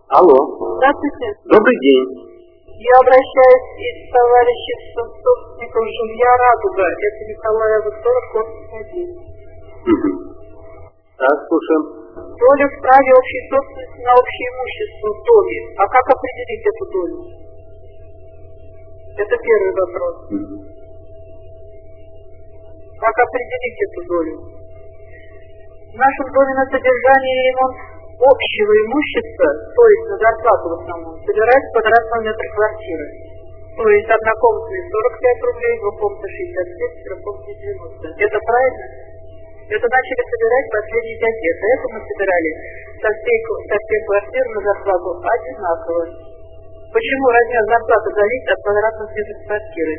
Алло. Здравствуйте. Добрый день. Я обращаюсь из товарищества собственников жилья «Радуга». Это Николаева 40, корпус 1. Так, слушаем. Доля в праве общей собственности на общее имущество в доме. А как определить эту долю? Это первый вопрос. Как определить эту долю? В нашем доме на содержание и ремонт общего имущества, то есть на зарплату в основном, собирается квадратного метра квартиры. То есть однокомнатные 45 рублей, двухкомнатные 65, трехкомнатные 90. Это правильно? Это начали собирать последние 5 лет. А это мы собирали со всех квартир на зарплату одинаково. Почему размер зарплаты зависит от квадратных метров квартиры?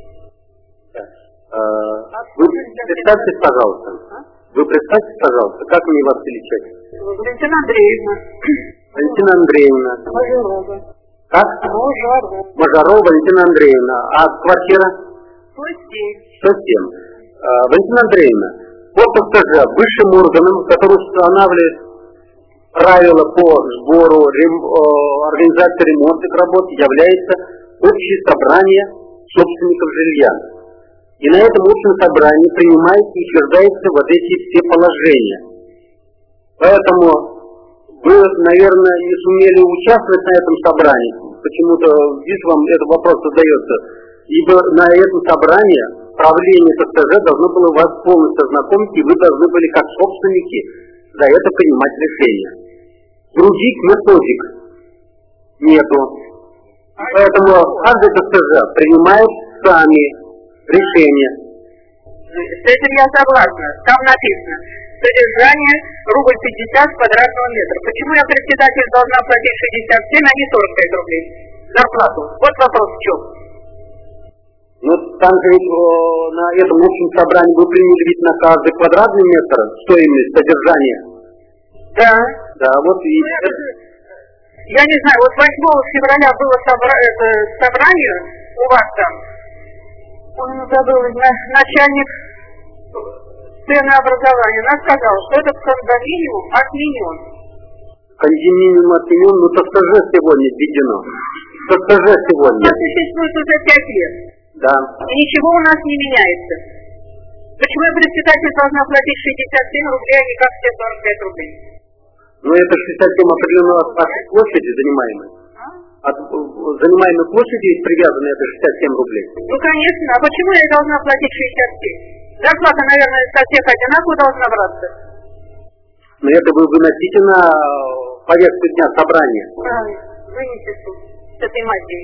Вы представьтесь, пожалуйста. Вы представьтесь, пожалуйста, как мне вас величать? Валентина Андреевна. Валентина Андреевна. Мажарова. Как? Мажарова Валентина Андреевна. А квартира? 107. 107. Валентина Андреевна, по ПСЖ, высшим органом, который устанавливает правила по сбору, организации ремонтных работ, является общее собрание собственников жилья. И на этом общем собрании принимается и утверждаются вот эти все положения. Поэтому вы, наверное, не сумели участвовать на этом собрании. Почему-то здесь вам этот вопрос задается. Ибо на этом собрании правление ТСЖ должно было вас полностью ознакомить, и вы должны были как собственники за это принимать решения. Других методик нету. Поэтому каждый ТСЖ принимает сами решения. С этим я согласна. Там написано: содержание рубль 50 квадратного метра. Почему я председатель должна платить 67, а не 45 рублей зарплату? Вот вопрос в чем. Ну, там же ведь на этом общем собрании вы приняли ведь на каждый квадратный метр стоимость содержания. Да. Да, вот и... Я не знаю, вот 8 февраля было собрание у вас там. Он забыл, начальник ценообразования. Она сказала, что этот кондоминиум отменен. Кондоминиум отменен, но ТСЖ сегодня введено. ТСЖ сегодня. Это существует уже 5 лет. Да. И ничего у нас не меняется. Почему я председатель должна платить 67 рублей, а не как все 45 рублей? Ну, это 67 определенно от вашей площади занимаемой. От занимаемой площади есть привязано это 67 рублей. Ну, конечно. А почему я должна платить 67? Зарплата, наверное, со всех одинаково должна браться. Но это вы выносите на повестку дня собрания. Правильно. Вынесите суд с этой матерью.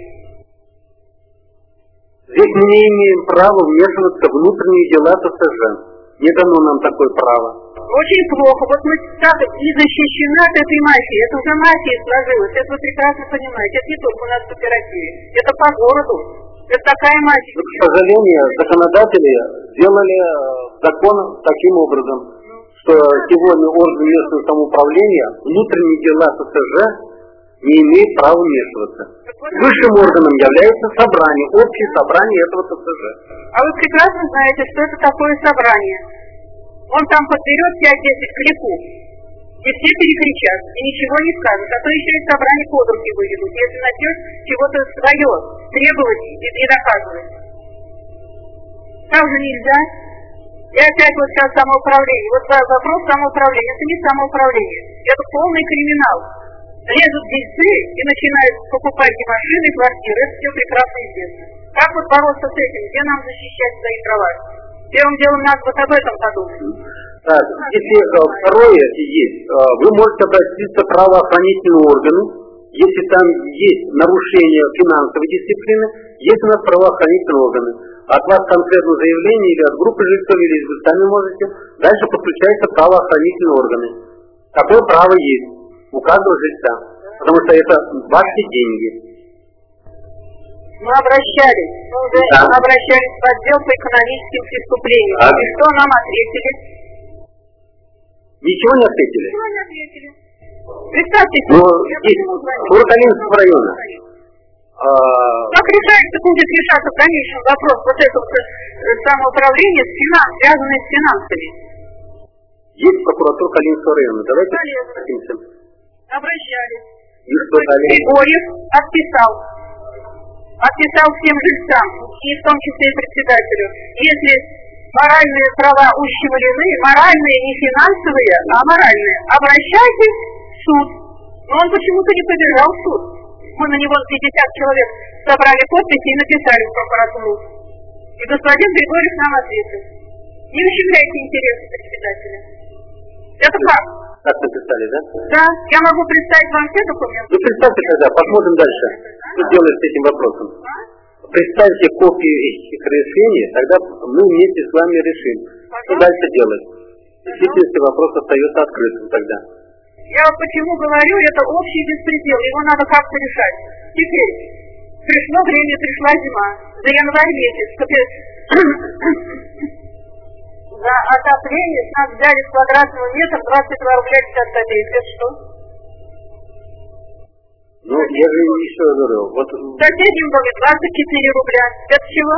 Здесь мы не имеем права вмешиваться в внутренние дела ТСЖ. Не дано нам такое право. Очень плохо. Вот мы так и защищены от этой мафии. Это уже мафия сложилась. Это вы прекрасно понимаете. Это не только у нас в кооперативе. Это по городу. Это такая мафия. Но, к сожалению, законодатели сделали закон таким образом, что сегодня орган местного самоуправления внутренние дела ТСЖ не имеет права вмешиваться. Высшим органом является собрание, общее собрание этого ТСЖ. А вы прекрасно знаете, что это такое собрание. Он там подберет 5-10 кликов, и все перекричат, и ничего не скажут. А то еще и собрание под руки выведут, если начнешь чего-то свое требовать и доказывать. Так же нельзя. И опять вот сейчас самоуправление. Вот вопрос самоуправления. Это не самоуправление. Это полный криминал. Лезут дельцы и начинают покупать и машины, и квартиры. Это все прекрасно известно. Как вот бороться с этим? Где нам защищать свои права? Первым делом надо вот об этом подумать. Так, если второе есть, вы можете обратиться в правоохранительные органы, если там есть нарушение финансовой дисциплины, есть у нас правоохранительные органы. От вас конкретное заявление или от группы жильцов, или вы сами можете, дальше подключаются правоохранительные органы. Такое право есть у каждого жильца, потому что это ваши деньги. Мы обращались, обращались в отдел по экономическим преступлениям. И что нам ответили? Ничего не ответили? Ничего не ответили. Представьте себе. Ну, есть Суркалинского района. Как решается, будет решаться в дальнейшем вопрос вот этого самоуправления связанное с финансами? Есть прокуратура Калининского района. Давайте обратимся. Обращались. Григорьев отписал всем жильцам, и в том числе и председателю, если моральные права ущемлены, моральные, не финансовые, а моральные, обращайтесь в суд. Но он почему-то не побежал в суд. Мы на него 50 человек собрали подписи и написали в прокуратуру. И господин Григорьев нам ответил. Не ущемляйте интересы председателя. Это как? Так написали, да? Да. Я могу представить вам все документы. Ну, представьте тогда, посмотрим дальше, что делать с этим вопросом. Представьте копию этих решений, тогда мы вместе с вами решим, что дальше делать. Если вопрос остается открытым тогда. Я вот почему говорю, это общий беспредел, его надо как-то решать. Теперь, пришло время, пришла зима, за январь месяц, за отопление с нас взяли с квадратного метра 22 рубля 50 копеек. Это что? Ну, я же еще говорю, вот... В соседнем доме 24 рубля. Это чего?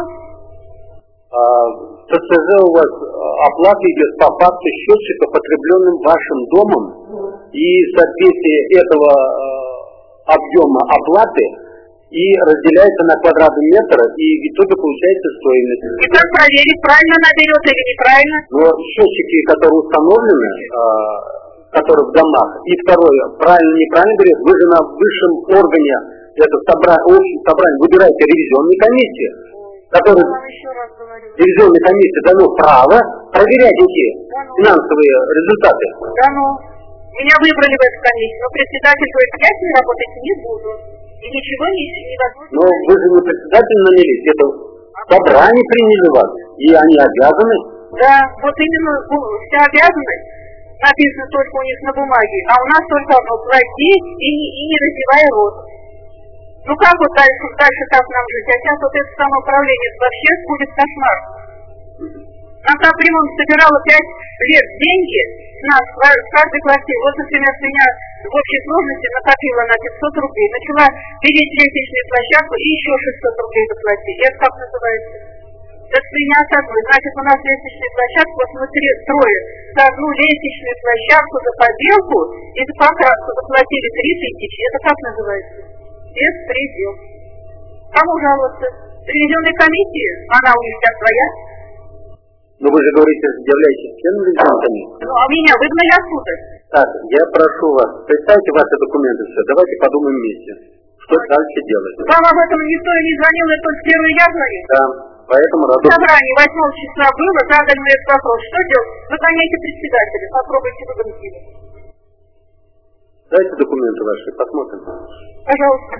В ТСЖ у вас оплата идет по факту счетчика, потребленным вашим домом, и в соответствии этого объема оплаты и разделяется на квадратный метр, и в итоге получается стоимость. И как проверить, правильно она берет или неправильно? Но счетчики, которые установлены, которые в домах, и второе, правильно-неправильно берет, вы же на высшем органе, это общем собрание, выбираете ревизионные комиссии, которые ревизионные комиссии дано право проверять эти финансовые результаты. Да ну, меня выбрали в эту комиссию, но председатель говорит, я с ней работать не буду. И ничего не возможно. Но вы же не председатель нанялись, это собрание приняли вас, и они обязаны. Да, вот именно вся обязанность написана только у них на бумаге, а у нас только одно, плати и не раздевай рот. Ну как вот дальше так нам жить? А сейчас вот это самоуправление вообще будет кошмар. Нам капремонт собирала 5 лет деньги с нас в каждой квартире. Вот, например, с меня в общей сложности накопила на 500 рублей. Начала беречь лестничную площадку и еще 600 рублей заплатить. Это как называется? Это с меня с одной. Значит, у нас лестничная площадка, вот мы трое за одну лестничную площадку за поделку и за покраску заплатили 3000. Это как называется? Беспредел. Кому жаловаться? Ревизионной комиссии? Она у них вся своя. Но вы же говорите, являетесь членом ревизионной комиссии. Ну, а меня выгнали оттуда. Так, я прошу вас, представьте ваши документы все, давайте подумаем вместе, что дальше делать. Вам об этом никто не звонил, это только первый я звоню. Да, поэтому собрание 8 числа было, задали мне этот вопрос. Что делать? Выгоняйте председателя, попробуйте выгонять его. Дайте документы ваши, посмотрим. Пожалуйста.